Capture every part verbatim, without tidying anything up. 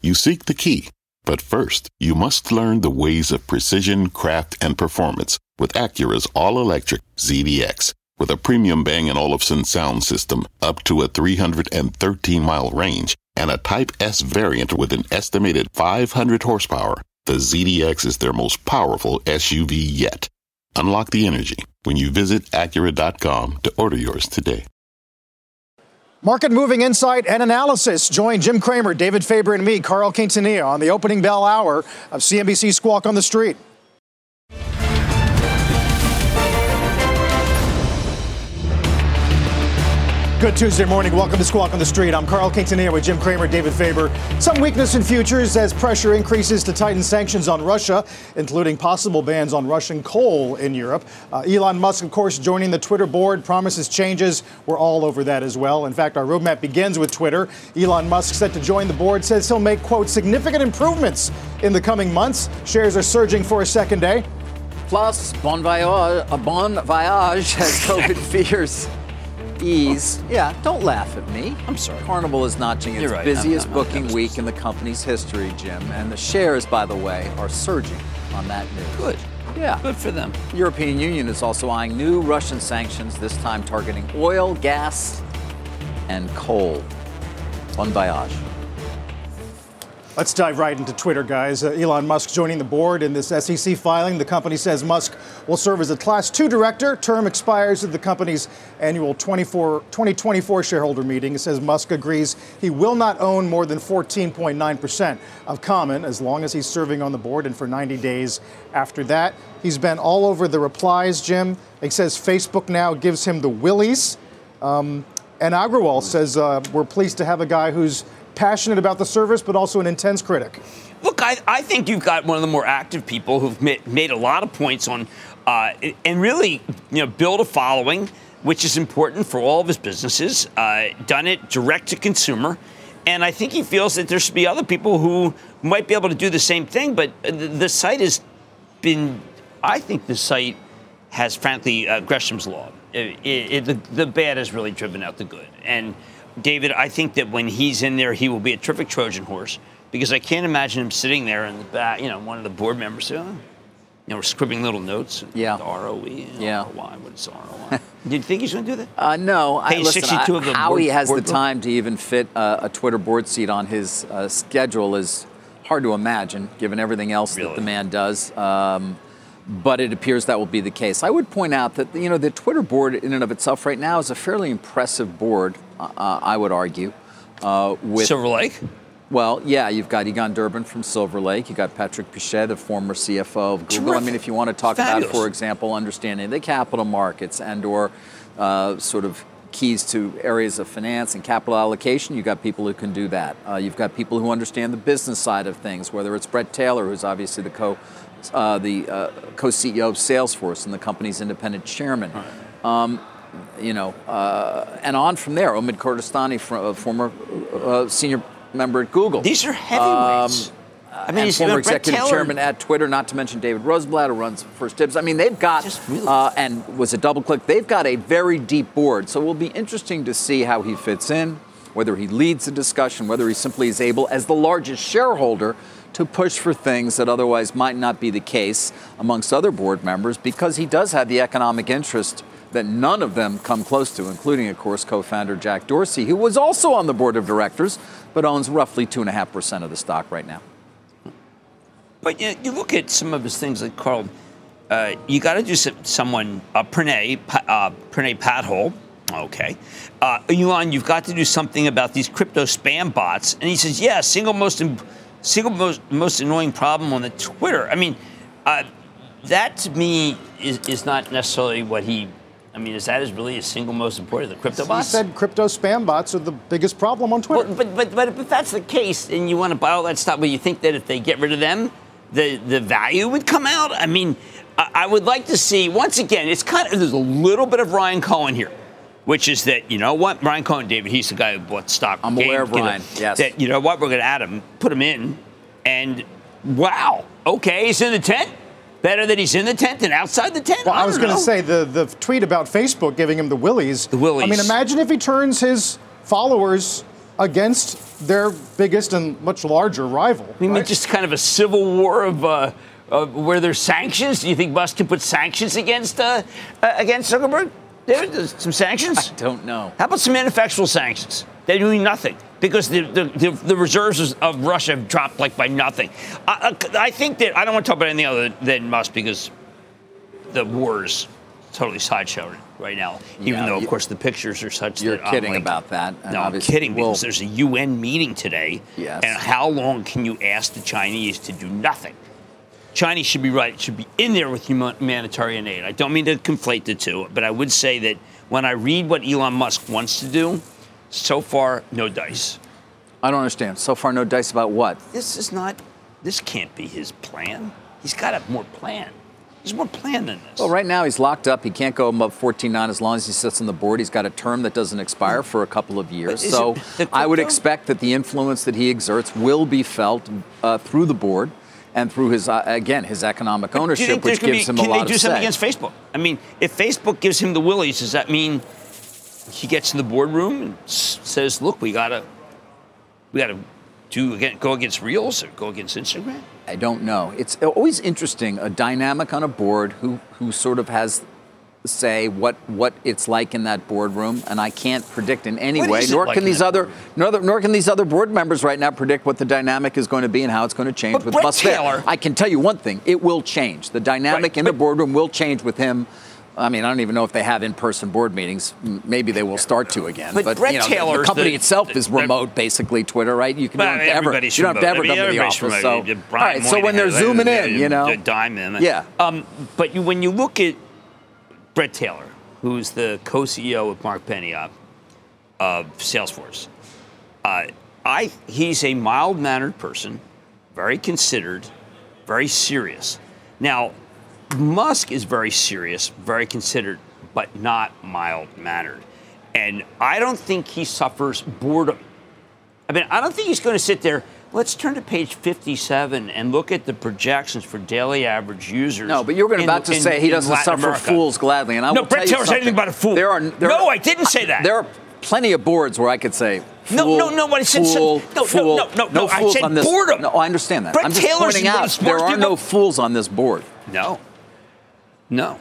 You seek the key, but first, you must learn the ways of precision, craft, and performance with Acura's all-electric Z D X. With a premium Bang and Olufsen sound system up to a three hundred thirteen mile range and a Type S variant with an estimated five hundred horsepower, the Z D X is their most powerful S U V yet. Unlock the energy when you visit Acura dot com to order yours today. Market moving insight and analysis. Join Jim Cramer, David Faber, and me, Carl Quintanilla, on the opening bell hour of C N B C Squawk on the Street. Good Tuesday morning. Welcome to Squawk on the Street. I'm Carl Quintanilla with Jim Cramer, David Faber. Some weakness in futures as pressure increases to tighten sanctions on Russia, including possible bans on Russian coal in Europe. Uh, Elon Musk, of course, joining the Twitter board, promises changes. We're all over that as well. In fact, our roadmap begins with Twitter. Elon Musk, set to join the board, says he'll make, quote, significant improvements in the coming months. Shares are surging for a second day. Plus, bon voyage, a bon voyage as COVID fears ease. Yeah, don't laugh at me. I'm sorry. Carnival is notching its right. busiest I'm, I'm, booking I'm week in the company's history, Jim. And the shares, by the way, are surging on that news. Good. Yeah. Good for them. The European Union is also eyeing new Russian sanctions, this time targeting oil, gas, and coal. Bon voyage. Let's dive right into Twitter, guys. Uh, Elon Musk joining the board in this S E C filing. The company says Musk will serve as a Class two director. Term expires at the company's annual twenty twenty-four shareholder meeting. It says Musk agrees he will not own more than fourteen point nine percent of Common as long as he's serving on the board and for ninety days after that. He's been all over the replies, Jim. It says Facebook now gives him the willies. Um, and Agrawal says uh, we're pleased to have a guy who's passionate about the service, but also an intense critic. Look, I, I think you've got one of the more active people who've made, made a lot of points on uh, and really, you know, build a following, which is important for all of his businesses, uh, done it direct to consumer. And I think he feels that there should be other people who might be able to do the same thing. But the, the site has been, I think the site has, frankly, uh, Gresham's Law. It, it, the, the bad has really driven out the good. And David, I think that when he's in there, he will be a terrific Trojan horse, because I can't imagine him sitting there in the back, you know, one of the board members, saying, oh, you know, scribbling little notes. Yeah. The R O E. Yeah. R O Y. What is R O Y? Do you think he's going to do that? Uh, no. I, Page listen, sixty-two I, of the how board, he has board the book? time to even fit uh, a Twitter board seat on his uh, schedule is hard to imagine, given everything else Really? that the man does. Um, but it appears that will be the case. I would point out that, you know, the Twitter board in and of itself right now is a fairly impressive board, uh, I would argue. Uh, with Silver Lake? Well, yeah, you've got Egon Durbin from Silver Lake. You've got Patrick Pichette, the former C F O of Google. Terrific. I mean, if you want to talk Fabulous. about, for example, understanding the capital markets and or uh, sort of keys to areas of finance and capital allocation, you've got people who can do that. Uh, you've got people who understand the business side of things, whether it's Brett Taylor, who's obviously the co uh, the uh, co-C E O of Salesforce and the company's independent chairman. Right. Um, you know, uh, and on from there, Omid Kordestani, from, uh, former uh, senior member at Google. These are heavyweights. Um, I mean, he's former executive Taylor. chairman at Twitter, not to mention David Rosenblatt, who runs First Dibs. I mean, they've got, really uh, and was a double click, they've got a very deep board. So it will be interesting to see how he fits in, whether he leads the discussion, whether he simply is able, as the largest shareholder, to push for things that otherwise might not be the case amongst other board members, because he does have the economic interest that none of them come close to, including, of course, co-founder Jack Dorsey, who was also on the board of directors, but owns roughly two point five percent of the stock right now. But you, you look at some of his things, like Carl, uh, you got to do some, someone, uh, Pranay, uh, Pranay Pathole, okay. Uh, Elon, you've got to do something about these crypto spam bots. And he says, yeah, single most, single most, most annoying problem on the Twitter. I mean, uh, that to me is, is not necessarily what he, I mean, is that is really the single most important, the crypto bots? He said crypto spam bots are the biggest problem on Twitter. Well, but, but, but if that's the case, and you want to buy all that stuff, but you think that if they get rid of them, the, the value would come out? I mean, I, I would like to see, once again, it's kind of, there's a little bit of Ryan Cohen here, which is that, you know what, Ryan Cohen, David, he's the guy who bought stock. I'm aware of Ryan, yes. That, you know what, we're going to add him, put him in, and wow, okay, he's in the tent. Better that he's in the tent than outside the tent? Well, I, I was going to say, the, the tweet about Facebook giving him the willies. The willies. I mean, imagine if he turns his followers against their biggest and much larger rival. You mean right? just kind of a civil war of uh, uh, where there's sanctions? Do you think Musk can put sanctions against uh, uh, against Zuckerberg? There's some sanctions? I don't know. How about some ineffectual sanctions? They're doing nothing because the the, the, the reserves of Russia have dropped like by nothing. I, I think that I don't want to talk about anything other than Musk because the war is totally sideshowed right now. Even Yeah, though, of you- course, the pictures are such You're that I'm kidding like, about that. And No, I'm obviously kidding we'll- because there's a U N meeting today. Yes. And how long can you ask the Chinese to do nothing? Chinese should be right, should be in there with humanitarian aid. I don't mean to conflate the two, but I would say that when I read what Elon Musk wants to do, so far, no dice. I don't understand. So far, no dice about what? This is not, this can't be his plan. He's got a more plan. There's more plan than this. Well, right now he's locked up. He can't go above fourteen nine as long as he sits on the board. He's got a term that doesn't expire for a couple of years. Is So it the I would crypto? expect that the influence that he exerts will be felt uh, through the board and through his, uh, again, his economic Do you ownership, think which there's gonna gives be, him a can lot they do of something say. against Facebook? I mean, if Facebook gives him the willies, does that mean he gets in the boardroom and s- says, "Look, we gotta, we gotta do again, go against Reels or go against Instagram"? I don't know. It's always interesting, a dynamic on a board who, who sort of has say what what it's like in that boardroom, and I can't predict in any What way. is it Nor like can in these that other, nor, nor can these other board members right now predict what the dynamic is going to be and how it's going to change But with Brett Musk there. Taylor- I can tell you one thing: it will change. The dynamic Right, in the but- boardroom will change with him. I mean, I don't even know if they have in-person board meetings. M- Maybe they will start to again. But Brett you know, the- the Taylor's company the- itself is the- remote, basically. Ttwitter, right? You can Well, you don't have to ever, everybody's you don't have to ever remote. come to the Everybody's office. So, remote. all Brian right. So when they're Moynihan, zooming uh, in, you know, a dime in. Yeah. Um, but you, when you look at Brett Taylor, who's the co-C E O of Mark Benioff of Salesforce, uh, I he's a mild-mannered person, very considered, very serious. Now, Musk is very serious, very considered, but not mild-mannered. And I don't think he suffers boredom. I mean, I don't think he's going to sit there. Let's turn to page fifty-seven and look at the projections for daily average users. No, but you were in- about to in- say he in doesn't Latin suffer America. fools gladly, and I No, will Brett tell you Taylor said anything something. about a fool. There are, there No, are- I didn't say that. There are plenty of boards where I could say No, fool, no, no, but I said fool, some- no, no, fool, no, no, no, I fools said on this. boredom. No, I understand that. Brett I'm just Taylor's pointing one of the out smart there are people- no fools on this board. No, no.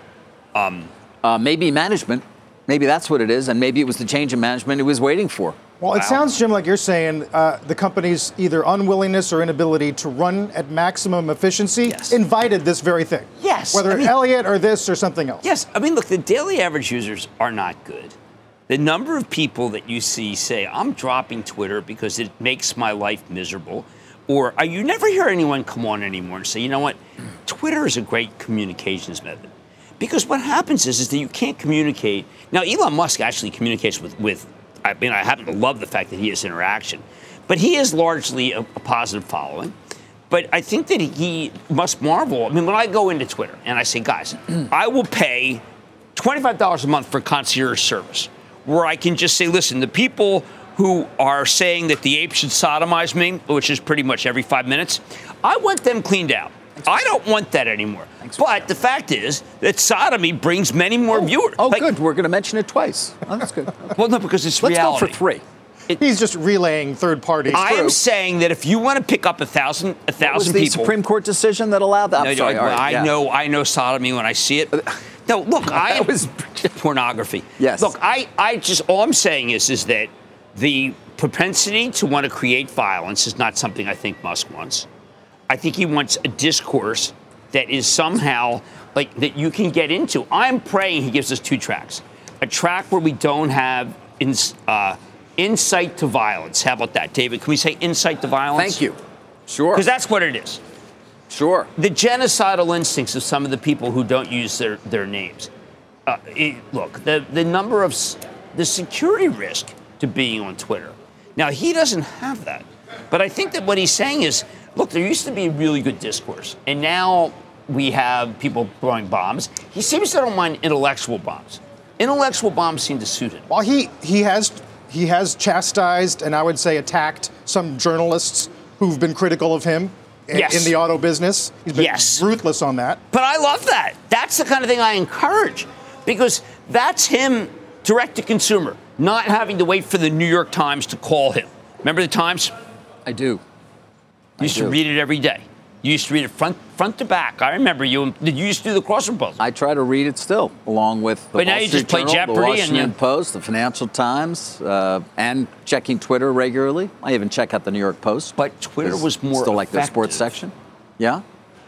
Uh, maybe management. Maybe that's what it is, and maybe it was the change in management he was waiting for. Well, it Wow. sounds, Jim, like you're saying uh, the company's either unwillingness or inability to run at maximum efficiency Yes. invited this very thing. Yes, Whether I mean- Elliott or this or something else. Yes, I mean, look, the daily average users are not good. The number of people that you see say, I'm dropping Twitter because it makes my life miserable, or uh, you never hear anyone come on anymore and say, you know what, Twitter is a great communications method. Because what happens is, is that you can't communicate. Now, Elon Musk actually communicates with, with, I mean, I happen to love the fact that he has interaction, but he is largely a, a positive following. But I think that he must marvel. I mean, when I go into Twitter and I say, guys, I will pay twenty-five dollars a month for concierge service, where I can just say, listen, the people who are saying that the ape should sodomize me, which is pretty much every five minutes, I want them cleaned out. I don't want that anymore. But the fact is that sodomy brings many more viewers. Oh, Like, good. We're going to mention it twice. Oh, that's good. Well, no, because it's Let's reality. go for three. He's just relaying third parties. I through. am saying that if you want to pick up a thousand, a What was thousand the people, Supreme Court decision that allowed that? I'm No, sorry. no, all right, I yeah. know, I know sodomy when I see it. No, look, I That am was- pornography. Yes. Look, I, I just all I'm saying is, is that the propensity to want to create violence is not something I think Musk wants. I think he wants a discourse that is somehow like that you can get into. I'm praying he gives us two tracks: a track where we don't have ins, uh, insight to violence. How about that, David? Can we say insight to violence? Thank you. Sure. Because that's what it is. Sure. The genocidal instincts of some of the people who don't use their, their names. Uh, it, look, the, the number of s- the security risk to being on Twitter. Now, he doesn't have that. But I think that what he's saying is, look, there used to be really good discourse. And now we have people throwing bombs. He seems to don't mind intellectual bombs. Intellectual bombs seem to suit him. Well, he, he has he has chastised and I would say attacked some journalists who've been critical of him in, Yes. in the auto business. He's been Yes. ruthless on that. But I love that. That's the kind of thing I encourage because that's him direct to consumer, not having to wait for the New York Times to call him Remember the Times? I do. You used I do. to read it every day. You used to read it front front to back. I remember you. Did you used to do the crossword puzzle? I try to read it still, along with the But Wall now you Street just play Journal, Jeopardy the and Washington you- Post, the Financial Times, uh, and checking Twitter regularly. I even check out the New York Post. But Twitter It's was more still like their sports effective. section. Yeah,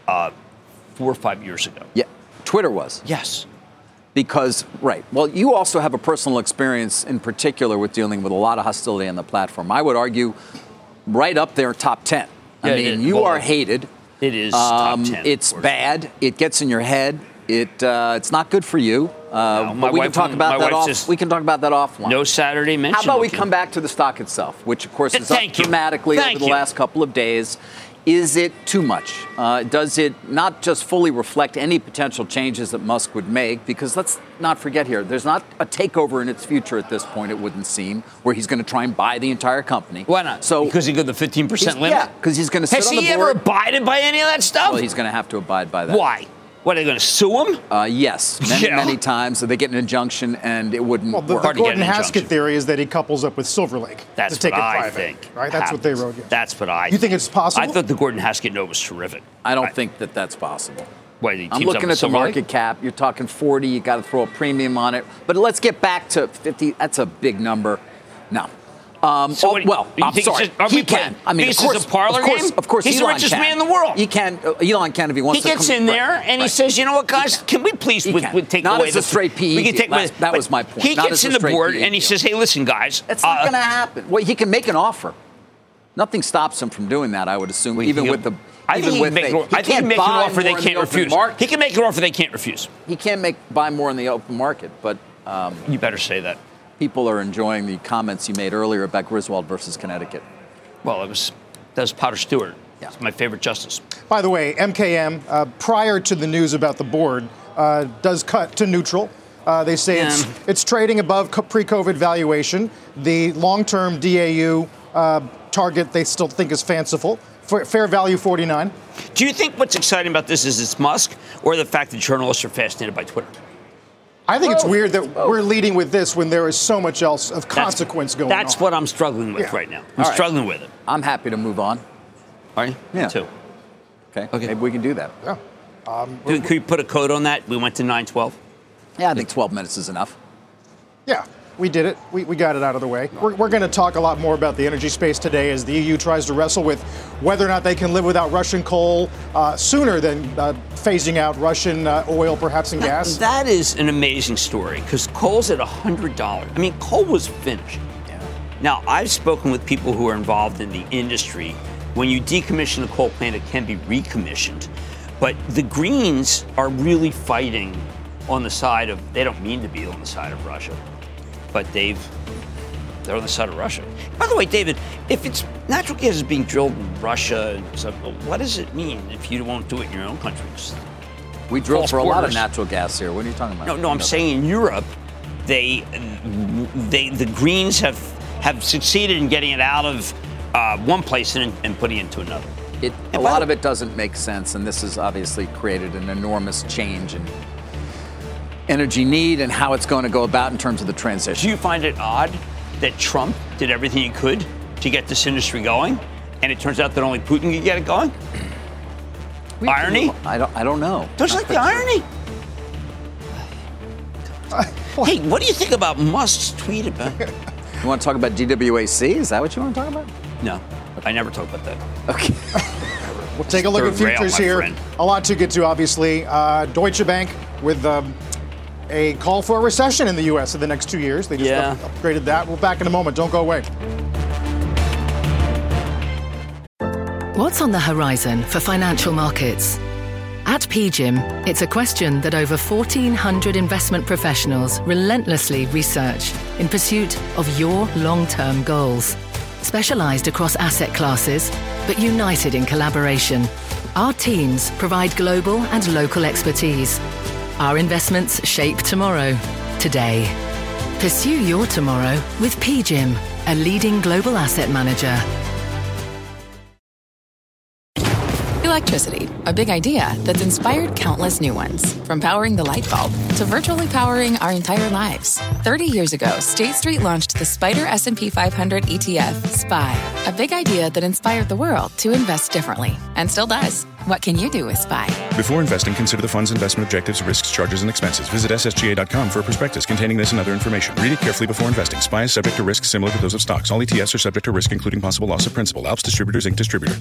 Four or five years ago. yeah. Twitter was. Yes. Because, right. Well, you also have a personal experience in particular with dealing with a lot of hostility on the platform. I would argue right up there, top ten. I Yeah, mean, it- you well, are hated. It is Um, top ten. it's of course. bad. It gets in your head. It uh, it's not good for you. Uh, No, my but we can wife talk won't- about my that wife off. just- We can talk about that offline. No Saturday mention. How about we looking. come back to the stock itself, which of course Th- is up thank you. dramatically Thank over the you. last couple of days. Is it too much? Uh, does it not just fully reflect any potential changes that Musk would make? Because let's not forget here, there's not a takeover in its future at this point, it wouldn't seem, where he's going to try and buy the entire company. Why not? So because he got the fifteen percent he's- limit. Yeah, because he's going to sit Has on he the ever board. abided by any of that stuff? Well, he's going to have to abide by that. Why? What, are they going to sue him? Uh, yes, many, Yeah. many times. So they get an injunction, and it wouldn't Well, the, work. the Hard to get Gordon an Haskett injunction. theory is that he couples up with Silver Lake That's to take what it I private. think. Right? That's what they happens. wrote. Yes. That's what I. You think it's possible? I thought the Gordon Haskett note was terrific. I don't think that that's possible. Why, he I'm teams up looking with at the Silver Lake? market cap. You're talking forty. You got to throw a premium on it. But let's get back to fifty. That's a big number. No. Um, So oh, what- well, you I'm think sorry. it's just- are he we can. playing- I mean, of this is course, a parlor of course, game? Of course, He's the Elon richest can. man in the world. He can. Uh, Elon can if he wants He to. gets come- in there right, and he right. says, "You know what, guys? Can we please He with, can. with take Not away as the a straight P E We can deal. take That's- away- that but was my point. He Not gets as a in the straight board P E and he deal. says, "Hey, listen, guys. That's not uh, going to happen. Well, he can make an offer. Nothing stops him from doing that. I would assume, Well, even he- with the. I even think he with can make, the, an- I think he can't can make an buy offer they more in can't the open refuse. market. He can make an offer they can't refuse. He can't make buy more in the open market, but um, You better say that. people are enjoying the comments you made earlier about Griswold versus Connecticut. Well, it was that was Potter Stewart. Yeah. It's my favorite justice. By the way, M K M, uh, prior to the news about the board, uh, does cut to neutral. Uh, they say it's Yeah. it's trading above co- pre-COVID valuation. The long-term D A U uh, target they still think is fanciful. F- fair value forty-nine. Do you think what's exciting about this is it's Musk or the fact that journalists are fascinated by Twitter? I think it's Both. weird that Both. we're leading with this when there is so much else of consequence that's, going That's on. what I'm struggling with Yeah. right now. I'm All right. struggling with it. I'm happy to move on. Are you? Yeah. Me too. Okay. Okay. Maybe we can do that. Yeah. Could, could you put a code on that? We went to nine twelve. Yeah, I think twelve minutes is enough. Yeah, we did it. We, we got it out of the way. We're, we're going to talk a lot more about the energy space today as the E U tries to wrestle with whether or not they can live without Russian coal uh, sooner than uh, phasing out Russian uh, oil, perhaps, and gas. That is an amazing story because coal's at one hundred dollars. I mean, coal was finished. Yeah. Now, I've spoken with people who are involved in the industry. When you decommission a coal plant, it can be recommissioned. But the Greens are really fighting on the side of, they don't mean to be on the side of Russia, but they've, they're on the side of Russia. By the way, David, if it's natural gas is being drilled in Russia, and stuff, what does it mean if you won't do it in your own country? We drill False for a lot of borders. natural gas here. What are you talking about? No, no, I'm saying in Europe, they, they, the Greens have have succeeded in getting it out of uh, one place and, and putting it into another. It, a And by lot the- of it doesn't make sense, and this has obviously created an enormous change in energy need and how it's going to go about in terms of the transition. Do you find it odd that Trump did everything he could to get this industry going, and it turns out that only Putin could get it going? We- Irony? I don't. I don't know. Don't you like the irony? Hey, what do you think about Musk's tweet about? You want to talk about D W A C? Is that what you want to talk about? No, I never talk about that. Okay. We'll take a look at Third rail, futures my here. friend. A lot to get to, obviously. Uh, Deutsche Bank with um, a call for a recession in the U S in the next two years. They just Yeah. up- upgraded that. We'll back in a moment. Don't go away. What's on the horizon for financial markets? At P G I M, it's a question that over fourteen hundred investment professionals relentlessly research in pursuit of your long-term goals. Specialized across asset classes, but united in collaboration, our teams provide global and local expertise. Our investments shape tomorrow, today. Pursue your tomorrow with P G I M, a leading global asset manager. Electricity, a big idea that's inspired countless new ones. From powering the light bulb to virtually powering our entire lives. thirty years ago, State Street launched the Spider S and P five hundred E T F, S P Y. A big idea that inspired the world to invest differently. And still does. What can you do with S P Y? Before investing, consider the fund's investment objectives, risks, charges, and expenses. Visit S S G A dot com for a prospectus containing this and other information. Read it carefully before investing. S P Y is subject to risks similar to those of stocks. All E T Fs are subject to risk, including possible loss of principal. Alps Distributors, Incorporated distributor.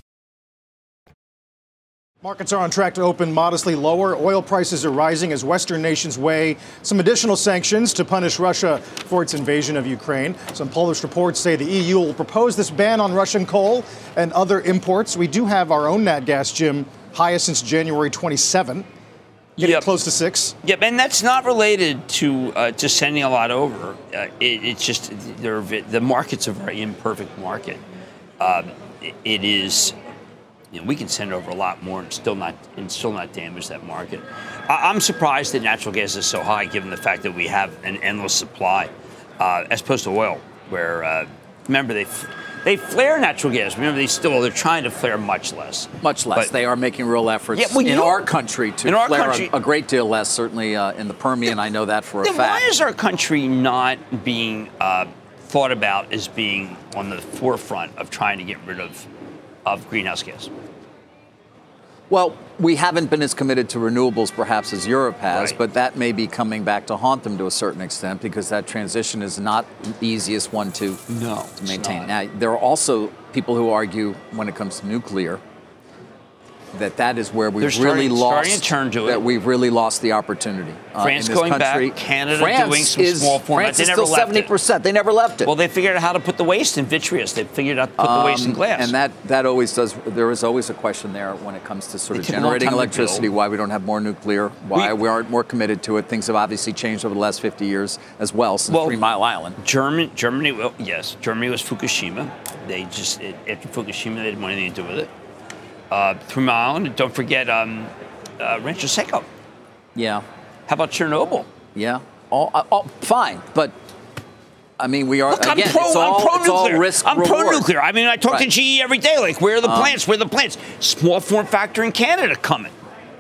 Markets are on track to open modestly lower. Oil prices are rising as Western nations weigh some additional sanctions to punish Russia for its invasion of Ukraine. Some Polish reports say the E U will propose this ban on Russian coal and other imports. We do have our own nat gas, Jim, highest since January twenty-seventh. Getting yep. close to six. Yep, and that's not related to uh, to sending a lot over. Uh, it, it's just they're, the market's a very imperfect market. Uh, it, it is. You know, we can send over a lot more and still not and still not damage that market. I, I'm surprised that natural gas is so high, given the fact that we have an endless supply, uh, as opposed to oil, where uh, remember they they flare natural gas. Remember they still they're trying to flare much less. Much less. But they are making real efforts yeah, well, in our country to our flare country, a, a great deal less. Certainly uh, in the Permian, I know that for a then fact. Why is our country not being uh, thought about as being on the forefront of trying to get rid of of greenhouse gas? Well, we haven't been as committed to renewables perhaps as Europe has, right. but that may be coming back to haunt them to a certain extent because that transition is not the easiest one to, no, to maintain. Now, there are also people who argue when it comes to nuclear that that is where we've They're really starting, lost starting to turn to that it. we've really lost the opportunity. Uh, France in this going country. back, Canada France doing some is, small format. France they is never still left seventy percent. It. They never left it. Well, they figured out how to put the waste in vitreous. They figured out to put um, the waste in glass. And that, that always does. There is always a question there when it comes to sort of generating electricity. Why we don't have more nuclear? Why we, we aren't more committed to it? Things have obviously changed over the last fifty years as well since well, Three Mile Island. Germany, Germany, well, yes, Germany was Fukushima. They just it, after Fukushima, they didn't want anything to do with it. Uh, Three Mile Island. Don't forget. Um, Uh, Rancho Seco. Yeah. How about Chernobyl? Yeah. All, uh, all fine, but I mean, we are Look, again. I'm pro, it's all, I'm pro it's all nuclear. risk I'm reward. pro nuclear. I mean, I talk right. to G E every day. Like, where are the um, plants? Where are the plants? Small form factor in Canada coming.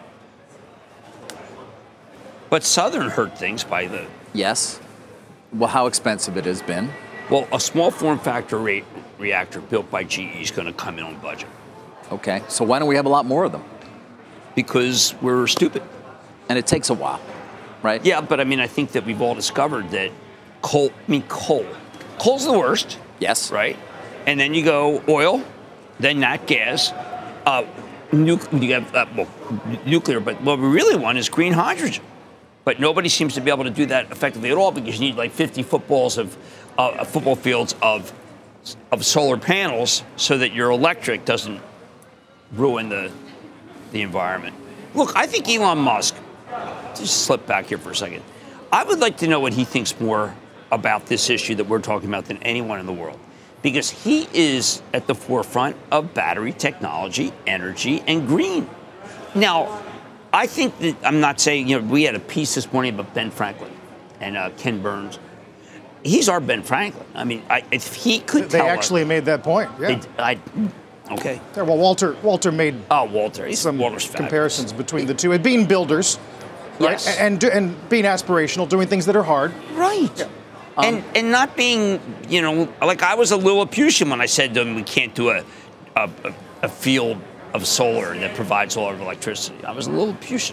But Southern hurt things by the. Yes. Well, how expensive it has been. Well, a small form factor rate reactor built by G E is going to come in on budget. Okay. So why don't we have a lot more of them? Because we're stupid. And it takes a while, right? Yeah, but I mean, I think that we've all discovered that coal, I mean, coal. Coal's the worst. Yes. Right? And then you go oil, then nat gas, uh, nu- you have, uh, well, nuclear, but what we really want is green hydrogen. But nobody seems to be able to do that effectively at all because you need like fifty footballs of uh, football fields of of solar panels so that your electric doesn't ruin the the environment. Look, I think Elon Musk, just slip back here for a second. I would like to know what he thinks more about this issue that we're talking about than anyone in the world. Because he is at the forefront of battery technology, energy, and green. Now, I think that, I'm not saying, you know, we had a piece this morning about Ben Franklin and uh, Ken Burns. He's our Ben Franklin. I mean, I, if he could they tell actually us, made that point, yeah. They, I, Okay. Yeah, well, Walter Walter made oh Walter He's some Walter's comparisons between the two. And being builders, right? Yes. And, and and being aspirational, doing things that are hard. Right. Yeah. Um, and and not being, you know, like I was a Lilliputian when I said to him we can't do a a, a field of solar that provides all of electricity. I was a Lilliputian.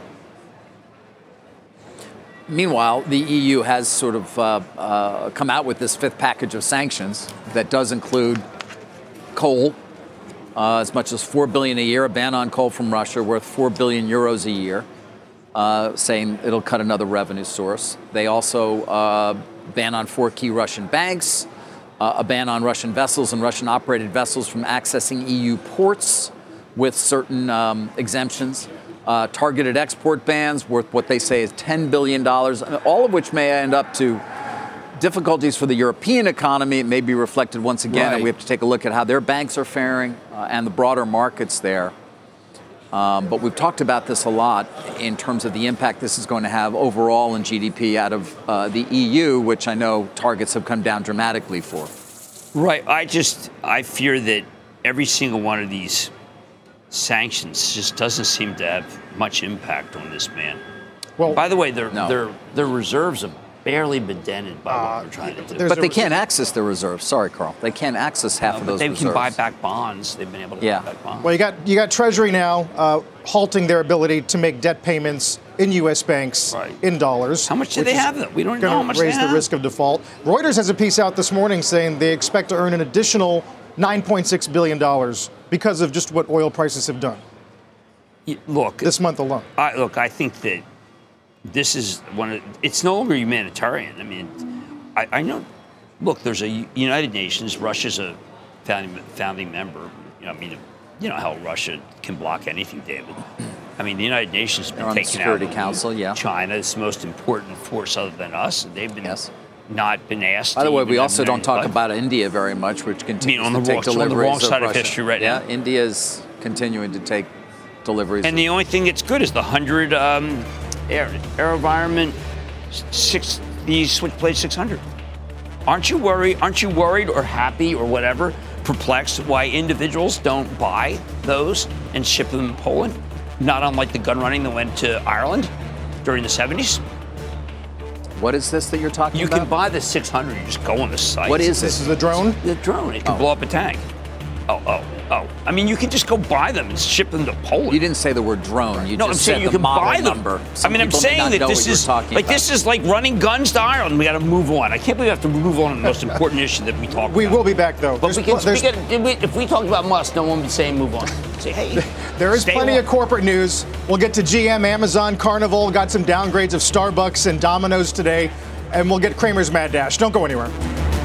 Meanwhile, the E U has sort of uh, uh, come out with this fifth package of sanctions that does include coal. Uh, as much as four billion dollars a year, a ban on coal from Russia worth four billion euros a year, uh, saying it'll cut another revenue source. They also uh, ban on four key Russian banks, uh, a ban on Russian vessels and Russian-operated vessels from accessing E U ports with certain um, exemptions, uh, targeted export bans worth what they say is ten billion dollars, all of which may end up to difficulties for the European economy. It may be reflected once again, right. and we have to take a look at how their banks are faring uh, and the broader markets there. Um, but we've talked about this a lot in terms of the impact this is going to have overall in G D P out of uh, the E U, which I know targets have come down dramatically for. Right. I just, I fear that every single one of these sanctions just doesn't seem to have much impact on this man. Well, by the way, their no. their their reserves have barely been dented by uh, what they're trying to do. But they can't access their reserves. Sorry, Carl. They can't access half no, of those they reserves. They can buy back bonds. They've been able to yeah. buy back bonds. Well, you got you got Treasury now uh, halting their ability to make debt payments in U S banks right. in dollars. How much do they have? Though? We don't know how much raise they the have. risk of default. Reuters has a piece out this morning saying they expect to earn an additional nine point six billion dollars because of just what oil prices have done. Yeah, look, this month alone. I, look, I think that this is one of. It's no longer humanitarian. I mean, I, I know. Look, there's a United Nations. Russia's a founding founding member. You know, I mean, you know how Russia can block anything, David. I mean, the United Nations has been taken Security out. Council, yeah. China is the most important force other than us. They've been yes. not been asked. By the way, we also don't talk life. about India very much, which continues I mean, on to the take wrong, deliveries on the wrong side of, of history right yeah, now. Yeah, India is continuing to take deliveries. And the only thing that's good is the hundred um, air, AeroVironment six, the Switchblade six hundred. Aren't you worried? Aren't you worried or happy or whatever, perplexed why individuals don't buy those and ship them to Poland? Not unlike the gun running that went to Ireland during the seventies. What is this that you're talking you about? You can buy the six hundred. You just go on the site. What is this? It? Is a drone? The drone. It can oh. blow up a tank. Oh, oh, oh. I mean, you can just go buy them and ship them to Poland. You didn't say the word drone. You no, just I'm saying said you the can model buy them. Number. Some I mean, I'm saying that this is like about. this is like running guns to Ireland. We got to move on. I can't believe we have to move on to the most important issue that we talk we about. We will be back, though. But there's we can pl- speak it, we, if we talked about Musk, no one would be saying move on. Say, hey. There is plenty on. of corporate news. We'll get to G M, Amazon, Carnival. Got some downgrades of Starbucks and Domino's today. And we'll get Kramer's Mad Dash. Don't go anywhere.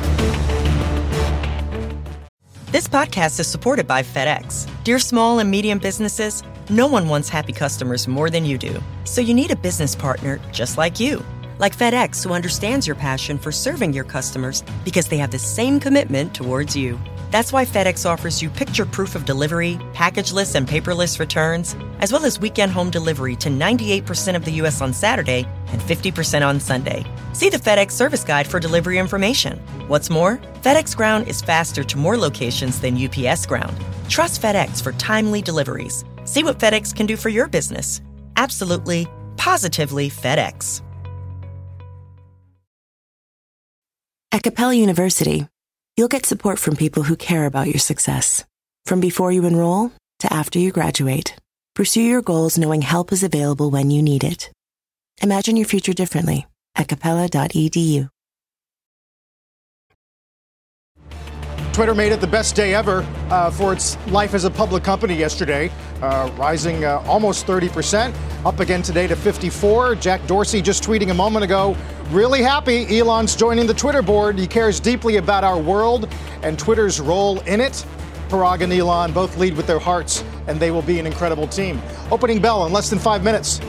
This podcast is supported by FedEx. Dear small and medium businesses, no one wants happy customers more than you do. So you need a business partner just like you. Like FedEx, who understands your passion for serving your customers because they have the same commitment towards you. That's why FedEx offers you picture proof of delivery, packageless and paperless returns, as well as weekend home delivery to ninety-eight percent of the U S on Saturday and fifty percent on Sunday. See the FedEx service guide for delivery information. What's more, FedEx Ground is faster to more locations than U P S Ground. Trust FedEx for timely deliveries. See what FedEx can do for your business. Absolutely, positively FedEx. At Capella University, you'll get support from people who care about your success. From before you enroll to after you graduate, pursue your goals knowing help is available when you need it. Imagine your future differently at capella dot e d u. Twitter made it the best day ever uh, for its life as a public company yesterday, uh, rising uh, almost thirty percent, up again today to fifty-four. Jack Dorsey just tweeting a moment ago, really happy Elon's joining the Twitter board. He cares deeply about our world and Twitter's role in it. Parag and Elon both lead with their hearts, and they will be an incredible team. Opening bell in less than five minutes.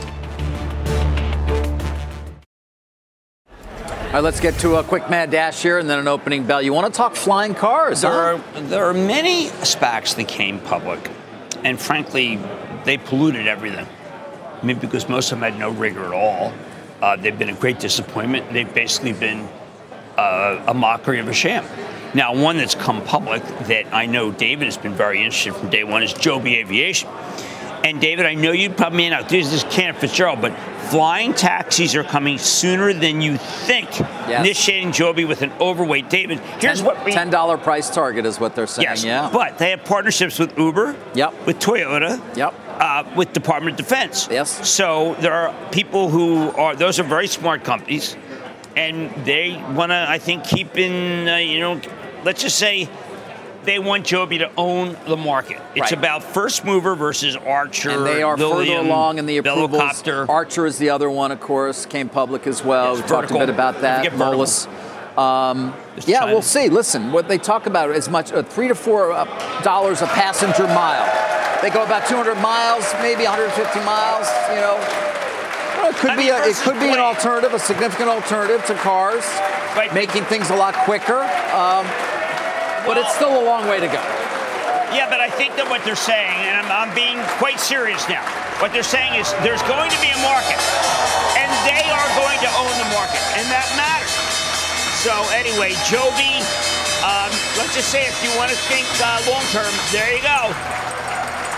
All right, let's get to a quick mad dash here and then an opening bell. You want to talk flying cars? There huh? are there are many SPACs that came public, and frankly, they polluted everything. I mean, because most of them had no rigor at all. Uh, they've been a great disappointment. They've basically been uh, a mockery of a sham. Now, one that's come public that I know David has been very interested from day one is Joby Aviation. And David, I know you probably may not do this, Cantor Fitzgerald, but flying taxis are coming sooner than you think. Yes. Initiating Joby with an overweight. David, here's ten, what we... ten dollars price target is what they're saying, yes, yeah. But they have partnerships with Uber, yep. with Toyota, yep. uh, with Department of Defense. Yes. So there are people who are, those are very smart companies, and they want to, I think, keep in, uh, you know, let's just say, they want Joby to own the market. It's right. about first mover versus Archer. And they are Lilium, further along in the approvals. Helicopter. Archer is the other one, of course, came public as well. Yes, we vertical. talked a bit about that. Molus. Um, yeah, China. We'll see. Listen, what they talk about is much uh, three to four uh, dollars a passenger mile. They go about two hundred miles, maybe one hundred fifty miles. You know, well, it could I be mean, a, it could be an alternative, a significant alternative to cars, right. Making things a lot quicker. Um, But well, it's still a long way to go. Yeah, but I think that what they're saying, and I'm, I'm being quite serious now, what they're saying is there's going to be a market, and they are going to own the market, and that matters. So anyway, Joby, um, let's just say if you want to think uh, long term, there you go.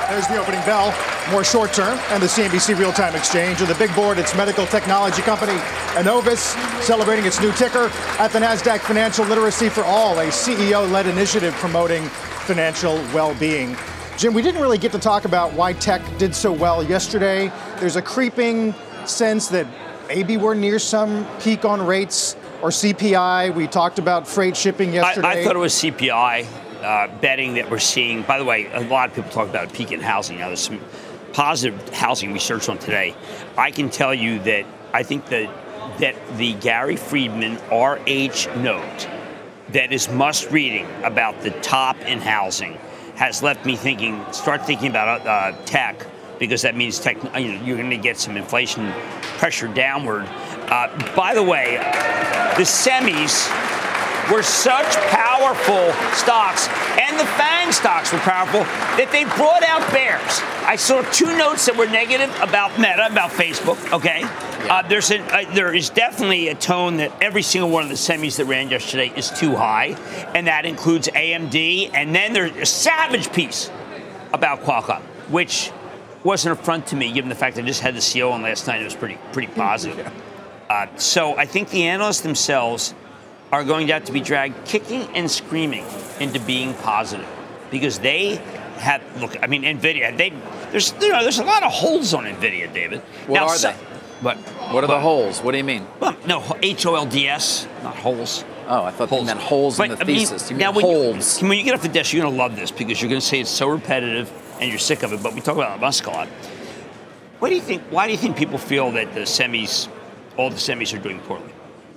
There's the opening bell. More short-term and the C N B C Real-Time Exchange. On the big board, it's medical technology company Enovis celebrating its new ticker. At the NASDAQ, Financial Literacy for All, a C E O-led initiative promoting financial well-being. Jim, we didn't really get to talk about why tech did so well yesterday. There's a creeping sense that maybe we're near some peak on rates or C P I. We talked about freight shipping yesterday. I, I thought it was C P I. Uh, betting that we're seeing. By the way, a lot of people talk about a peak in housing. Now, there's some positive housing research on today. I can tell you that I think that that the Gary Friedman R H note that is must reading about the top in housing has left me thinking, start thinking about uh, tech, because that means tech, you know, you're going to get some inflation pressure downward. Uh, by the way, the semis were such powerful stocks, and the FANG stocks were powerful, that they brought out bears. I saw two notes that were negative about Meta, about Facebook, okay? Yeah. Uh, there's a, uh, there is definitely a tone that every single one of the semis that ran yesterday is too high, and that includes A M D, and then there's a savage piece about Qualcomm, which was an affront to me, given the fact that I just had the C E O on last night. It was pretty, pretty positive. Yeah. Uh, so I think the analysts themselves are going to have to be dragged kicking and screaming into being positive, because they have, look, I mean, NVIDIA, they, there's, you know, there's a lot of holes on NVIDIA, David. What now, are so, they? What? What are but, the holes? What do you mean? Well, no, H O L D S, not holes. Oh, I thought holes. you meant holes but, in the I mean, thesis. You now mean when holes. You, when you get off the desk, you're going to love this, because you're going to say it's so repetitive and you're sick of it, but we talk about Musk a lot. What do you think, why do you think people feel that the semis, all the semis are doing poorly?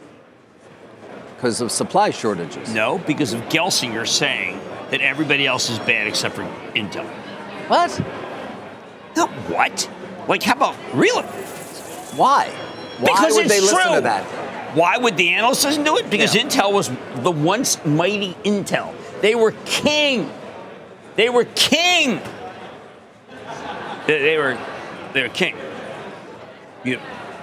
Because of supply shortages. No, because of Gelsinger saying that everybody else is bad except for Intel. What? No, what? Like, how about, really? Why? Why because would it's they listen true. to that? Why would the analysts listen to it? Because yeah. Intel was the once mighty Intel. They were king. They were king. They, they were, they were king. You.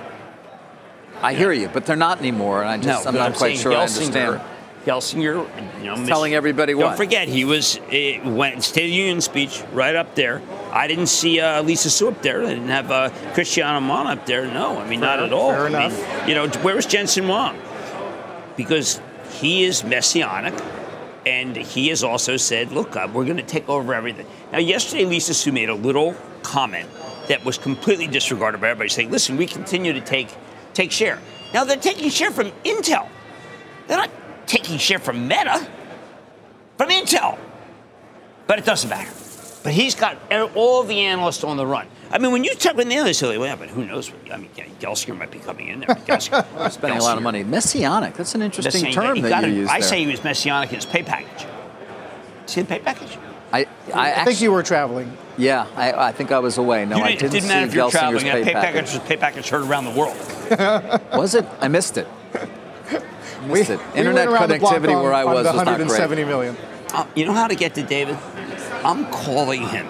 I hear you, but they're not anymore, and I just, no, I'm not I'm quite sure Gelsinger, I understand. Gelsinger, you know, mis- telling everybody what? Don't forget, he was it went State of the Union speech right up there. I didn't see uh, Lisa Su up there. I didn't have uh, Cristiano Mon up there. No, I mean fair, not at all. Fair I enough. mean, you know, where was Jensen Huang? Because he is messianic, and he has also said, "Look, uh, we're going to take over everything." Now, yesterday, Lisa Su made a little comment that was completely disregarded by everybody, saying, "Listen, we continue to take take share." Now they're taking share from Intel. They're not taking share from Meta, from Intel. But it doesn't matter. But he's got all the analysts on the run. I mean, when you talk with the analysts, they're like, well, but who knows? I mean, yeah, Gelsinger might be coming in there. Gelsinger, We're spending Gelsinger. a lot of money. Messianic. That's an interesting Messianic. term that you use I there. say he was messianic in his pay package. See the pay package? I, I, I actually, think you were traveling. Yeah, I, I think I was away. No, you I didn't, didn't it didn't matter see if you're Gelsinger's traveling. pay, That pay package. package was pay package heard around the world. Was it? I missed it. I missed we, it. Internet we connectivity on, where I was on the was not one hundred seventy great. million. Uh, you know how to get to David? I'm calling him.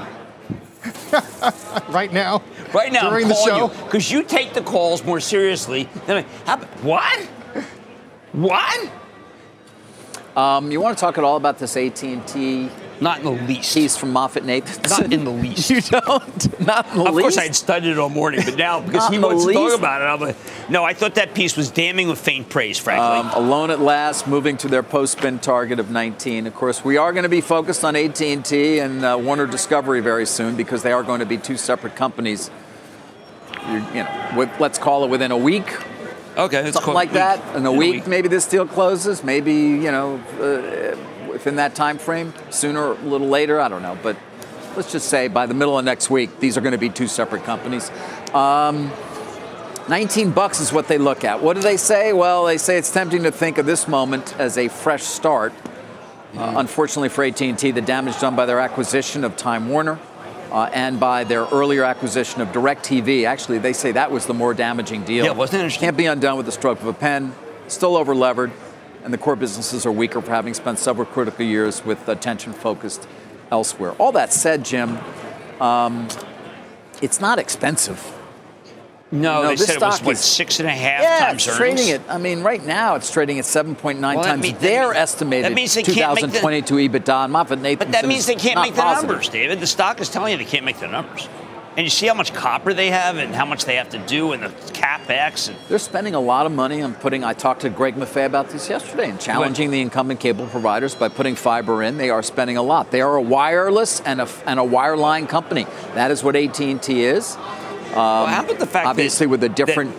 Right now? Right now, during I'm the calling show? you because you take the calls more seriously than how, what? What? Um, you want to talk at all about this A T and T? Not in the least. Piece from MoffettNathanson? Not in the least. You don't? Not in the of least? Of course, I had studied it all morning, but now because he wants to talk about it, I'm like, no, I thought that piece was damning with faint praise, frankly. Um, alone at last, moving to their post-spin target of nineteen. Of course, we are going to be focused on A T and T and uh, Warner Discovery very soon because they are going to be two separate companies. You, you know, with, let's call it within a week. Okay, something like that. In a, in week, a week, maybe this deal closes. Maybe you know, uh, within that time frame, sooner or a little later. I don't know, but let's just say by the middle of next week, these are going to be two separate companies. Um, nineteen bucks is what they look at. What do they say? Well, they say it's tempting to think of this moment as a fresh start. Mm-hmm. Uh, unfortunately for A T and T, the damage done by their acquisition of Time Warner. Uh, and by their earlier acquisition of DirecTV. Actually, they say that was the more damaging deal. Yeah, wasn't it interesting? Can't be undone with the stroke of a pen. Still over-levered, and the core businesses are weaker for having spent several critical years with attention focused elsewhere. All that said, Jim, um, it's not expensive. No, no they this said it was, stock what, is, six and a half yeah, times it's earnings? trading it. I mean, right now it's trading at seven point nine well, times mean, their mean, estimated that means they can't twenty twenty-two make the, EBITDA. MoffettNathanson but that means they can't make the positive. numbers, David. The stock is telling you they can't make the numbers. And you see how much copper they have and how much they have to do and the CapEx. And They're spending a lot of money on putting, I talked to Greg Maffei about this yesterday, and challenging the incumbent cable providers by putting fiber in. They are spending a lot. They are a wireless and a, and a wireline company. That is what A T and T is. Um, well, how about the fact obviously that, with a different...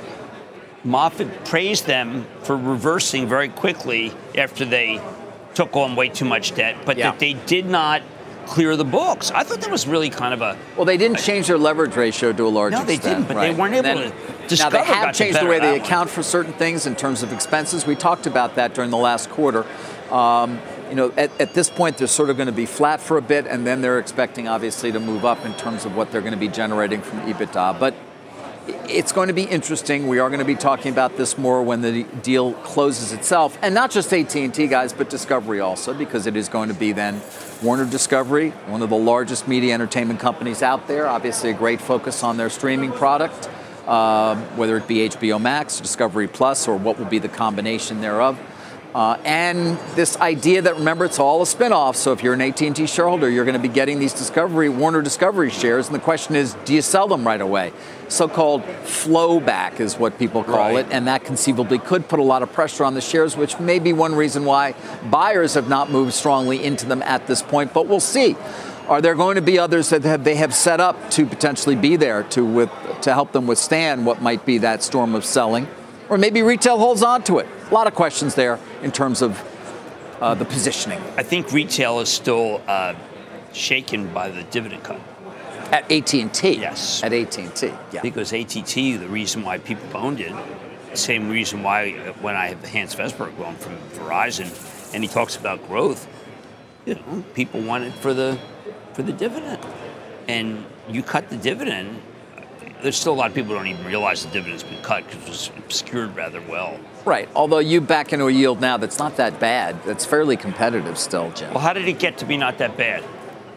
Moffett praised them for reversing very quickly after they took on way too much debt, but yeah. that they did not clear the books. I thought that was really kind of a... Well, they didn't change their leverage ratio to a large no, extent. No, they didn't, but right. they weren't able then, to discover. Now, they have changed the way they account one. for certain things in terms of expenses. We talked about that during the last quarter. Um, you know, at, at this point, they're sort of going to be flat for a bit, and then they're expecting, obviously, to move up in terms of what they're going to be generating from EBITDA. But it's going to be interesting. We are going to be talking about this more when the deal closes itself. And not just A T and T, guys, but Discovery also, because it is going to be then Warner Discovery, one of the largest media entertainment companies out there. Obviously a great focus on their streaming product, uh, whether it be H B O Max, Discovery Plus, or what will be the combination thereof. Uh, and this idea that, remember, it's all a spinoff. So if you're an A T and T shareholder, you're going to be getting these Discovery, Warner Discovery shares. And the question is, do you sell them right away? So-called flow back is what people call right. it. And that conceivably could put a lot of pressure on the shares, which may be one reason why buyers have not moved strongly into them at this point. But we'll see. Are there going to be others that have, they have set up to potentially be there to, with, to help them withstand what might be that storm of selling? Or maybe retail holds on to it. A lot of questions there in terms of uh, the positioning. I think retail is still uh, shaken by the dividend cut. At A T and T? Yes. At A T and T, yeah. Because A T and T, the reason why people owned it, the same reason why when I have Hans Vestberg going from Verizon, and he talks about growth, you know, people want it for the, for the dividend. And you cut the dividend, there's still a lot of people who don't even realize the dividend's been cut because it was obscured rather well. Right, although you back into a yield now that's not that bad. That's fairly competitive still, Jim. Well, how did it get to be not that bad?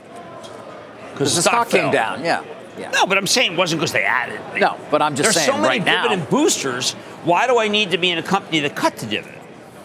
Because the stock, stock came down, yeah. yeah. No, but I'm saying it wasn't because they added. No, but I'm just There's saying so many right now. dividend boosters. Why do I need to be in a company that cut the dividend?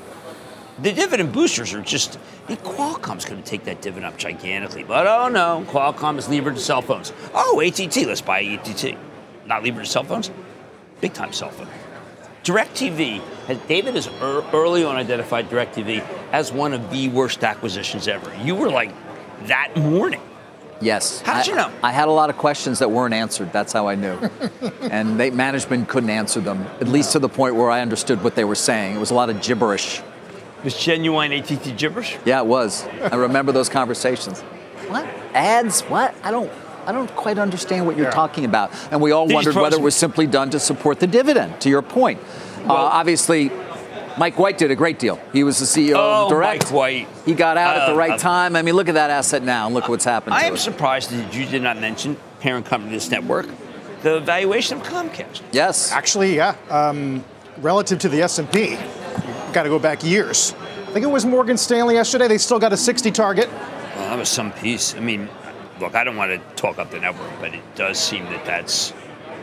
The dividend boosters are just, I mean, Qualcomm's going to take that dividend up gigantically. But oh no, Qualcomm is levered to cell phones. Oh, A T and T, let's buy A T and T. Not levered to cell phones? Big time cell phone. DirecTV, has, David has er, early on identified DirecTV as one of the worst acquisitions ever. You were like that morning. Yes. How did I, you know? I had a lot of questions that weren't answered. That's how I knew. And they, management couldn't answer them, at least to the point where I understood what they were saying. It was a lot of gibberish. It was genuine A T and T gibberish? Yeah, it was. I remember those conversations. What? Ads? What? I don't I don't quite understand what you're yeah. talking about. And we all These wondered whether it was simply done to support the dividend, to your point. Well, uh, obviously, Mike White did a great deal. He was the C E O oh, of Direct. Mike White. He got out uh, at the right uh, time. I mean, look at that asset now, and look what's happened I to am it. surprised that you did not mention, parent company of this network, the valuation of Comcast. Yes. Actually, yeah. Um, relative to the S and P, got to go back years. I think it was Morgan Stanley yesterday. They still got a sixty target. Well, that was some piece. I mean, look, I don't want to talk up the network, but it does seem that that's,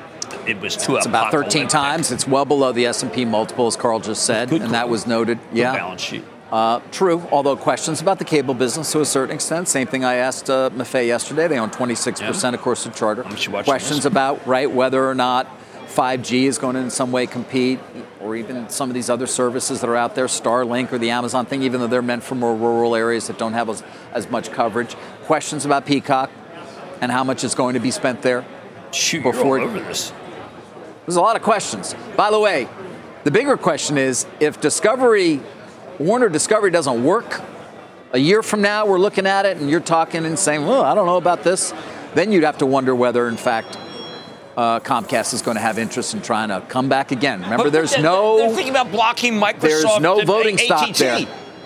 it was too It's about thirteen times. It's well below the S and P multiple, as Carl just said, and that was noted. Good yeah. balance sheet. Uh, true, although questions about the cable business to a certain extent. Same thing I asked uh, Maffei yesterday. They own twenty-six percent, yeah. of course, of Charter. Questions about, right, whether or not five G is going to in some way compete, or even some of these other services that are out there, Starlink or the Amazon thing, even though they're meant for more rural areas that don't have as, as much coverage. Questions about Peacock and how much is going to be spent there. Shoot, before you're all over this. There's a lot of questions. By the way, the bigger question is, if Discovery, Warner Discovery doesn't work, a year from now we're looking at it and you're talking and saying, well, I don't know about this, then you'd have to wonder whether, in fact, Uh, Comcast is going to have interest in trying to come back again. Remember, but there's they're, no... They're thinking about blocking Microsoft. There's no voting A T and T. stop there.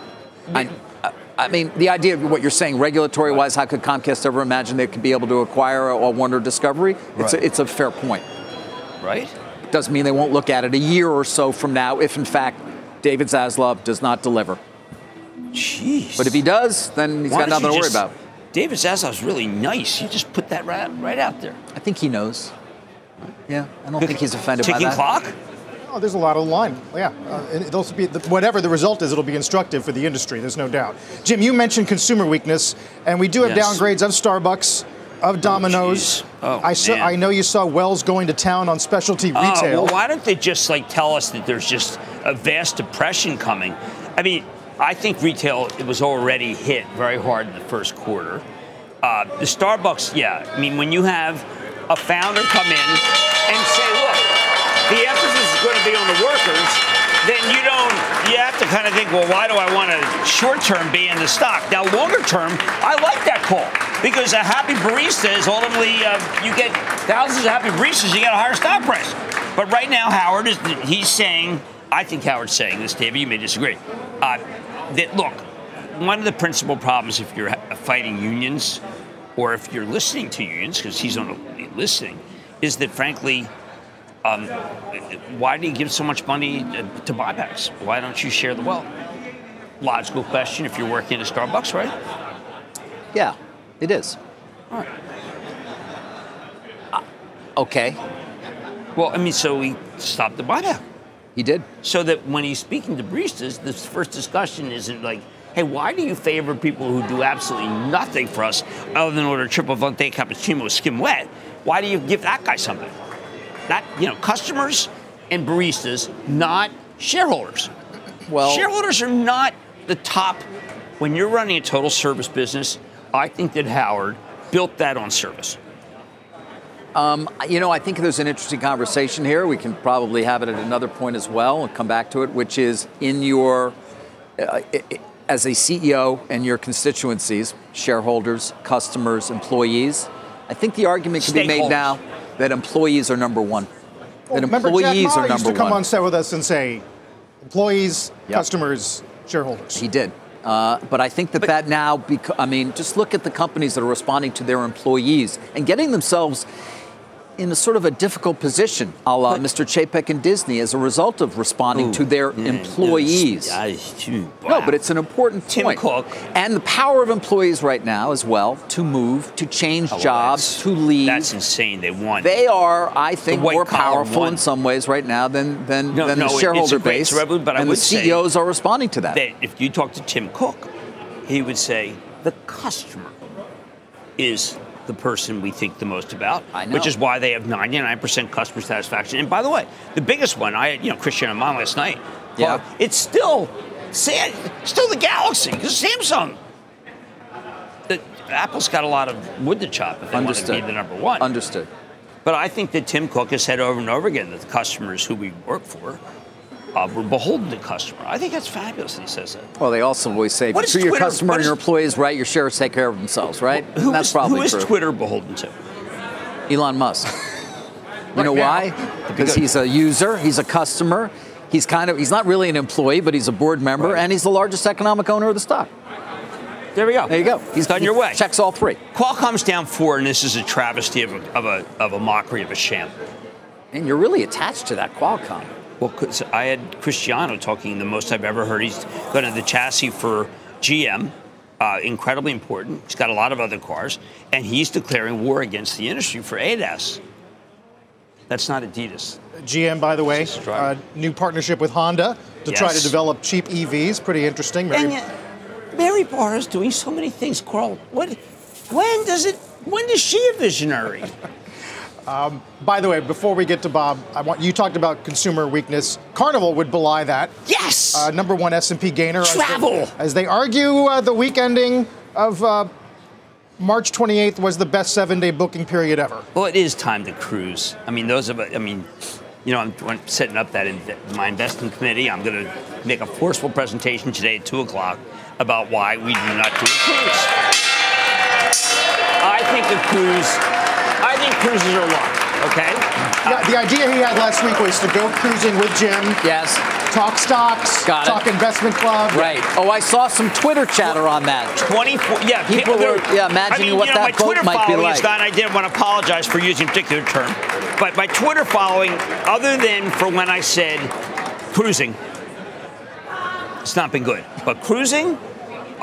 I, I mean, the idea of what you're saying, regulatory-wise, how could Comcast ever imagine they could be able to acquire a, a Warner Discovery? It's, right. a, it's a fair point. Right. Doesn't mean they won't look at it a year or so from now if, in fact, David Zaslav does not deliver. Jeez. But if he does, then he's Why got nothing to worry just, about. David Zaslav's really nice. You just put that right, right out there. I think he knows. Yeah, I don't think he's offended Ticking by that. clock? Oh, there's a lot on the line. Yeah, uh, and it'll be, whatever the result is, it'll be instructive for the industry. There's no doubt. Jim, you mentioned consumer weakness, and we do have Yes. downgrades of Starbucks, of Domino's. Oh, I saw. man. I know you saw Wells going to town on specialty Oh, retail. well, why don't they just like tell us that there's just a vast depression coming? I mean, I think retail it was already hit very hard in the first quarter. Uh, the Starbucks, yeah. I mean, when you have a founder come in and say, look, the emphasis is going to be on the workers, then you don't, you have to kind of think, well, why do I want to short-term be in the stock? Now, longer term, I like that call because a happy barista is ultimately, uh, you get thousands of happy baristas, you get a higher stock price. But right now, Howard, is he's saying, I think Howard's saying this, David, you may disagree, uh, that, look, one of the principal problems if you're fighting unions or if you're listening to unions, because he's only listening, is that, frankly, Um, why do you give so much money to buybacks? Why don't you share the wealth? Logical question if you're working at Starbucks, right? Yeah, it is. All right. Uh, okay. Well, I mean, so he stopped the buyback. He did. So that when he's speaking to baristas, this first discussion isn't like, hey, why do you favor people who do absolutely nothing for us other than order triple venti cappuccino with skim wet? Why do you give that guy something? Not, you know, customers and baristas, not shareholders. Well, shareholders are not the top. When you're running a total service business, I think that Howard built that on service. Um, you know, I think there's an interesting conversation here. We can probably have it at another point as well and come back to it, which is in your, uh, as a C E O and your constituencies, shareholders, customers, employees, I think the argument can be made now that employees are number one. Well, that remember, employees Jack Ma are number used to come one. on set with us and say, employees, Yep. customers, shareholders. He did. Uh, but I think that But- that now, beca- I mean, just look at the companies that are responding to their employees and getting themselves in a sort of a difficult position, a la Mister Chapek and Disney, as a result of responding Ooh, to their yeah, employees. yeah, it's- No, wow. but it's an important Tim point. Cook. And the power of employees right now as well to move, to change Oh, well, jobs, that's- to leave. That's insane. They won. They are, I think, white more collar powerful won. in some ways right now than than, No, than no, the it- it's shareholder a great base. revenue, but I and would the C E Os say are responding to that. that if you talk to Tim Cook, he would say the customer is the person we think the most about, I know. which is why they have ninety-nine percent customer satisfaction. And by the way, the biggest one, I you know Cristiano on last night. Yeah. uh, it's still Sam, still the Galaxy because Samsung. The, Apple's got a lot of wood to chop if they want to Understood. be the number one. Understood. But I think that Tim Cook has said over and over again that the customers who we work for uh, we're beholden to customer. I think that's fabulous that he says that. Well, they also always say, What if is you're your Twitter- customer what and is- your employees, right, your shares take care of themselves, right? Who And that's is, probably who is true. Twitter beholden to? Elon Musk. You know now. why? Because he's a user, he's a customer, he's kind of, he's not really an employee, but he's a board member, Right. and he's the largest economic owner of the stock. There we go. There you go. He's done he your way. Checks all three. Qualcomm's down four, and this is a travesty of a, of a, of a mockery of a sham. And you're really attached to that Qualcomm. Well, 'cause I had Cristiano talking the most I've ever heard. He's going to the chassis for G M, uh, incredibly important. He's got a lot of other cars, and he's declaring war against the industry for A D A S. That's not Adidas. G M, by the way, Just try. uh, new partnership with Honda to try to Yes. develop cheap E Vs. Pretty interesting. Very And yet, Mary Barra is doing so many things. Carl, what? When does it? When is she a visionary? By the way, before we get to Bob, I want you talked about consumer weakness. Carnival would belie that. Yes. Uh, number one S and P gainer. as they- Travel. As they, argue, uh, the week ending of uh, March twenty-eighth was the best seven-day booking period ever. Well, it is time to cruise. I mean, those of I mean, you know, I'm, I'm setting up that in my investment committee. I'm going to make a forceful presentation today at two o'clock about why we do not do a cruise. I think a cruise. I think cruises are luck. Okay. Yeah, the idea he had last week was to go cruising with Jim, Yes. talk stocks, Got it. talk investment club. Right. Oh, I saw some Twitter chatter on that. twenty-four. Yeah, People they're- were, yeah, imagining I mean, what you know, that my boat Twitter might be following like. is not. I did want to apologize for using a particular term, but my Twitter following, other than for when I said cruising, it's not been good. But cruising,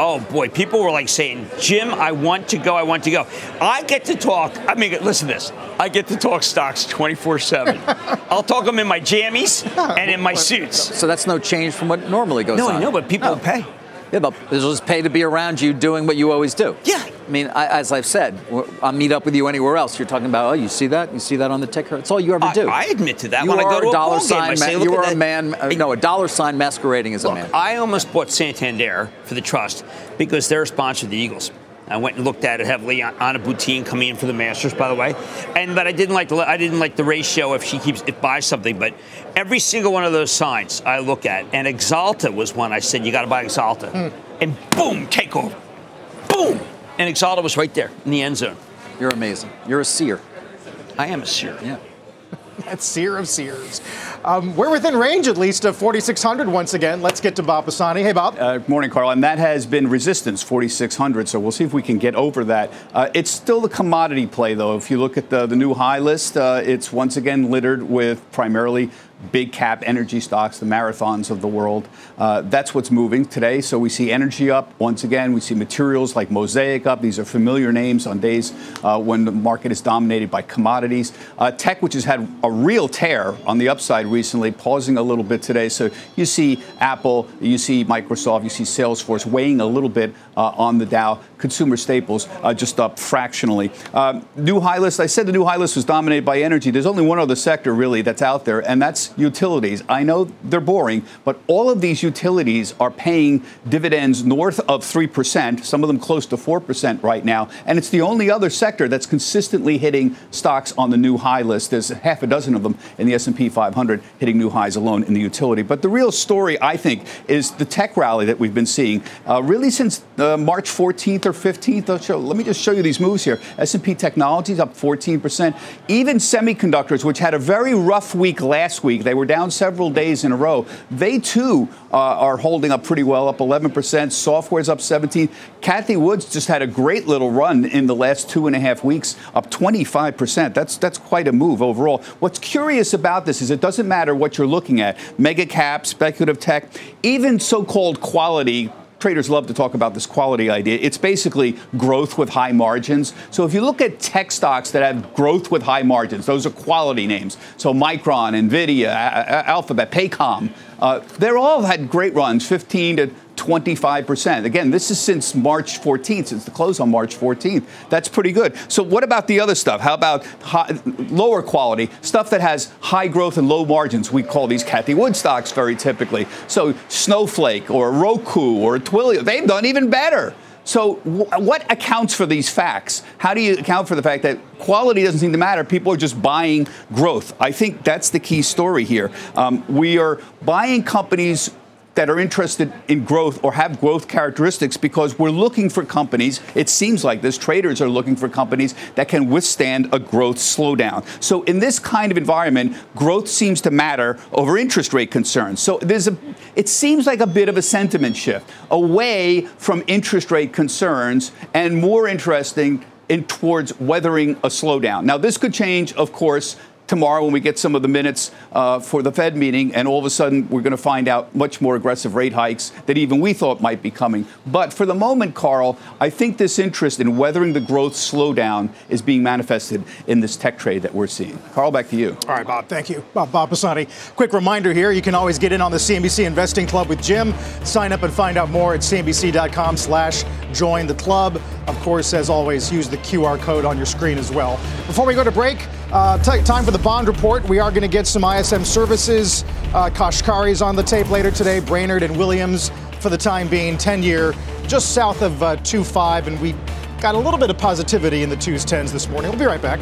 oh boy, people were like saying, Jim, I want to go, I want to go. I get to talk, I mean, listen to this. I get to talk stocks twenty-four seven. I'll talk them in my jammies and in my suits. So that's no change from what normally goes no, on. No, I know, but people no. pay. Yeah, but they'll just pay to be around you doing what you always do. Yeah. I mean, I, as I've said, I'll meet up with you anywhere else. You're talking about, oh, you see that? You see that on the ticker? It's all you ever do. I, I admit to that. You when are I go to a a dollar ball sign. game, I say, ma- look you at are that. a man. Uh, no, a dollar sign masquerading as look, a man. I almost bought Santander for the trust because they're a sponsor of the Eagles. I went and looked at it heavily. Anna Boutine coming in for the Masters, by the way, and but I didn't like the I didn't like the ratio if she keeps it buys something. But every single one of those signs I look at, and Exalta was one I said you got to buy Exalta, mm. and boom, takeover, boom, and Exalta was right there in the end zone. You're amazing. You're a seer. I am a seer. Yeah. That's seer of seers. Um, we're within range, at least, of forty-six hundred once again. Let's get to Bob Pisani. Hey, Bob. Uh, morning, Carl. And that has been resistance, forty-six hundred. So we'll see if we can get over that. Uh, it's still the commodity play, though. If you look at the, the new high list, uh, it's once again littered with primarily big cap energy stocks, the marathons of the world. Uh, that's what's moving today. So we see energy up once again. We see materials like Mosaic up. These are familiar names on days uh, when the market is dominated by commodities. Uh, tech, which has had a real tear on the upside recently, pausing a little bit today. So you see Apple, you see Microsoft, you see Salesforce weighing a little bit uh, on the Dow. Consumer staples uh, just up fractionally. Um, new high list, I said the new high list was dominated by energy. There's only one other sector really that's out there, and that's utilities. I know they're boring, but all of these utilities are paying dividends north of three percent, some of them close to four percent right now, and it's the only other sector that's consistently hitting stocks on the new high list. There's half a dozen of them in the S and P five hundred hitting new highs alone in the utility. But the real story, I think, is the tech rally that we've been seeing uh, really since uh, March fourteenth or fifteenth. I'll show, let me just show you these moves here. S and P Technologies up fourteen percent. Even semiconductors, which had a very rough week last week, they were down several days in a row. They, too, uh, are holding up pretty well, up eleven percent. Software's up seventeen. Cathie Woods just had a great little run in the last two and a half weeks, up twenty-five percent. That's, that's quite a move overall. What's curious about this is it doesn't matter what you're looking at. Mega cap, speculative tech, even so-called quality. Traders love to talk about this quality idea. It's basically growth with high margins. So if you look at tech stocks that have growth with high margins, those are quality names. So Micron, NVIDIA, Alphabet, Paycom, uh, they're all had great runs, fifteen to twenty-five percent. Again, this is since March fourteenth, since the close on March fourteenth. That's pretty good. So what about the other stuff? How about high, lower quality, stuff that has high growth and low margins? We call these Cathie Wood stocks very typically. So Snowflake or Roku or Twilio, they've done even better. So w- what accounts for these facts? How do you account for the fact that quality doesn't seem to matter? People are just buying growth. I think that's the key story here. Um, we are buying companies that are interested in growth or have growth characteristics because we're looking for companies, it seems like this, traders are looking for companies that can withstand a growth slowdown. So in this kind of environment, growth seems to matter over interest rate concerns. So there's a, it seems like a bit of a sentiment shift away from interest rate concerns and more interesting in towards weathering a slowdown. Now, this could change, of course, tomorrow when we get some of the minutes uh, for the Fed meeting, and all of a sudden we're going to find out much more aggressive rate hikes that even we thought might be coming. But for the moment, Carl, I think this interest in weathering the growth slowdown is being manifested in this tech trade that we're seeing. Carl, back to you. All right, Bob, thank you. Bob, Bob Pisani. Quick reminder here, you can always get in on the C N B C Investing Club with Jim. Sign up and find out more at cnbc.com slash join the club. Of course, as always, use the Q R code on your screen as well. Before we go to break, uh, t- time for the bond report. We are going to get some I S M services. Uh, Kashkari's on the tape later today. Brainerd and Williams for the time being. ten-year, just south of uh, two point five. And we got a little bit of positivity in the twos, tens this morning. We'll be right back.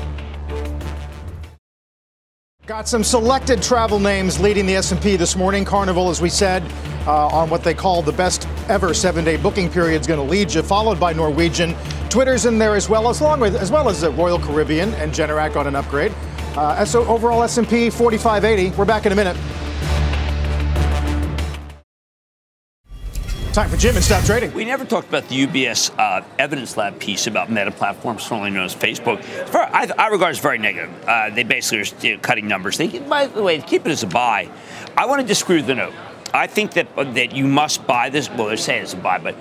Got some selected travel names leading the S and P this morning. Carnival, as we said, uh, on what they call the best ever seven-day booking period is going to lead you, followed by Norwegian. Twitter's in there as well, as, long with, as well as the Royal Caribbean and Generac on an upgrade. Uh, so overall S and P forty-five eighty. We're back in a minute. Time for Jim and Stop Trading. We never talked about the U B S uh, Evidence Lab piece about Meta Platforms, formerly known as Facebook. For, I, I regard it as very negative. Uh, they basically are you know, cutting numbers. They, by the way, keep it as a buy. I want to disagree with the note. I think that uh, that you must buy this. Well, they're saying it's a buy, but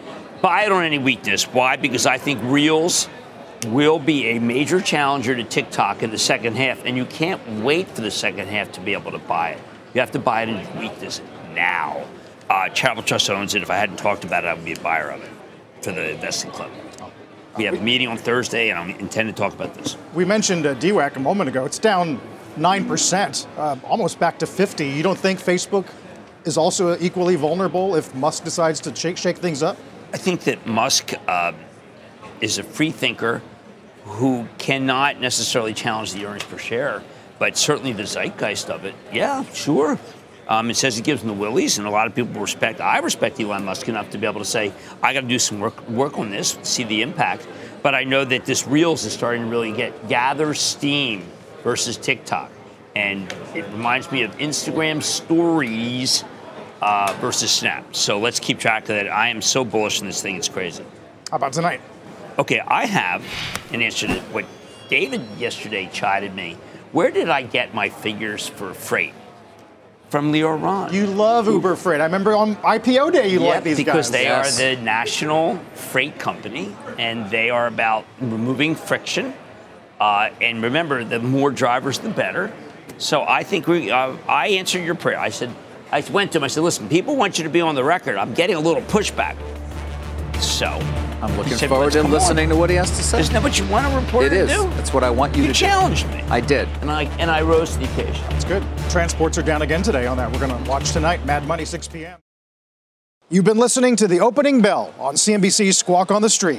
buy it on any weakness. Why? Because I think Reels will be a major challenger to TikTok in the second half, and you can't wait for the second half to be able to buy it. You have to buy it in weakness now. Uh, Travel Trust owns it. If I hadn't talked about it, I would be a buyer of it for the investing club. We have a meeting on Thursday, and I intend to talk about this. We mentioned uh, D WAC a moment ago. It's down nine percent, uh, almost back to fifty. You don't think Facebook is also equally vulnerable if Musk decides to shake, shake things up? I think that Musk uh, is a free thinker who cannot necessarily challenge the earnings per share, but certainly the zeitgeist of it. Yeah, sure. Um, it says he gives them the willies, and a lot of people respect. I respect Elon Musk enough to be able to say, I got to do some work work on this, see the impact. But I know that this Reels is starting to really get gather steam versus TikTok. And it reminds me of Instagram stories uh, versus Snap. So let's keep track of that. I am so bullish on this thing, it's crazy. How about tonight? Okay, I have an answer to what David yesterday chided me. Where did I get my figures for freight? From Leo Ron. You love Uber Freight. I remember on I P O day you yeah, liked these because guys. Because they yes. are the national freight company, and they are about removing friction. Uh, and remember, the more drivers, the better. So I think we. Uh, I answered your prayer. I said, I went to him. I said, listen, people want you to be on the record. I'm getting a little pushback. So I'm looking said, forward to listening on. to what he has to say. Isn't that what you want to report it to is. do? That's what I want you, you to do. You challenged me. I did. And I and I rose to the occasion. That's good. Transports are down again today on that. We're going to watch tonight, Mad Money, six p.m. You've been listening to The Opening Bell on C N B C's Squawk on the Street.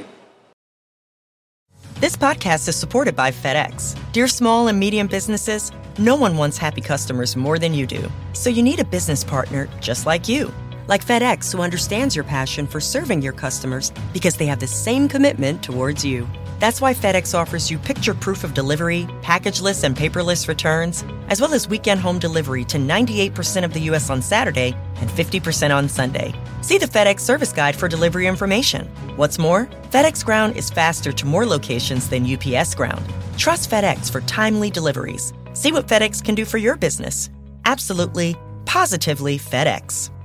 This podcast is supported by FedEx. Dear small and medium businesses, no one wants happy customers more than you do. So you need a business partner just like you. Like FedEx, who understands your passion for serving your customers because they have the same commitment towards you. That's why FedEx offers you picture proof of delivery, packageless and paperless returns, as well as weekend home delivery to ninety-eight percent of the U S on Saturday and fifty percent on Sunday. See the FedEx service guide for delivery information. What's more, FedEx Ground is faster to more locations than U P S Ground. Trust FedEx for timely deliveries. See what FedEx can do for your business. Absolutely, positively FedEx.